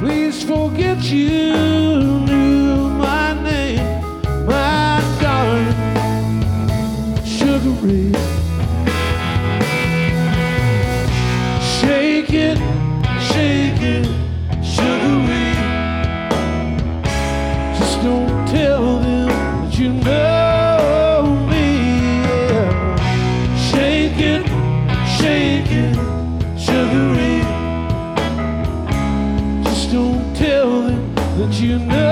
Please forget you knew my name, my darling, Sugar Ray. Shake it, Sugar Ray. Just don't tell them that you know me. Yeah. Shake it, Sugar Ray. Just don't tell them that you know.